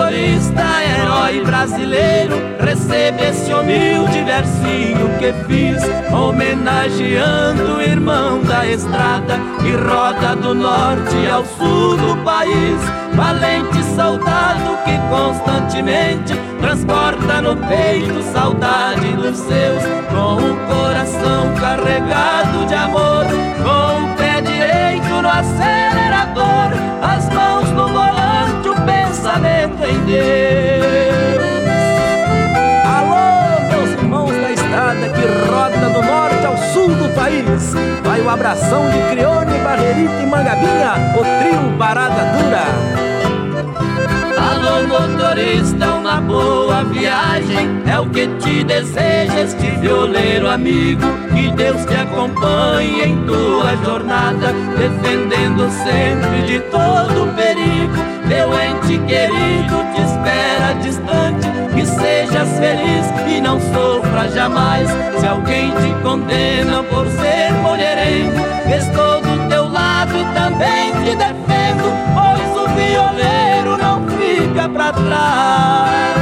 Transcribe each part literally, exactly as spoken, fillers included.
motorista, herói brasileiro, recebe esse humilde versinho que fiz, homenageando o irmão da estrada que roda do norte ao sul do país. Valente soldado que constantemente transporta no peito saudade dos seus, com o coração carregado de amor, com o pé direito no acelerador, as mãos no volante, o pensamento em Deus. Alô, meus irmãos da estrada que roda do norte ao sul do país, vai o abração de Crione, Barrerita e Mangabinha, o trio Parada Dura. Alô motorista, uma boa viagem é o que te deseja este violeiro amigo. Que Deus te acompanhe em tua jornada, defendendo sempre de todo perigo. Meu ente querido te espera distante, que sejas feliz e não sofra jamais. Se alguém te condena por ser mulherengo, estou do teu lado e também te defendo, pois o violeiro não fica pra trás.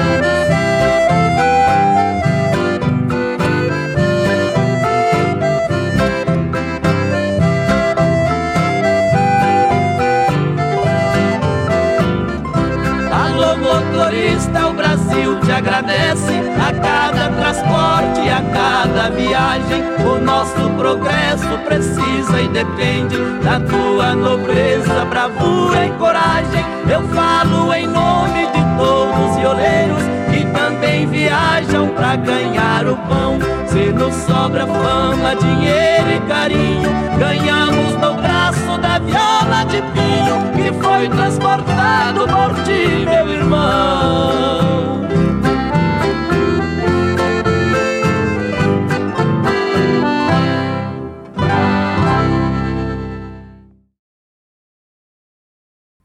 Alô motorista, o Brasil te agradece a cada transporte, a cada viagem. O nosso progresso precisa e depende da tua nobreza, bravura e coragem. Eu falo em nome de todos os violeiros que também viajam pra ganhar o pão. Se nos sobra fama, dinheiro e carinho, ganhamos no braço da viola de pinho, que foi transportado por ti, meu irmão.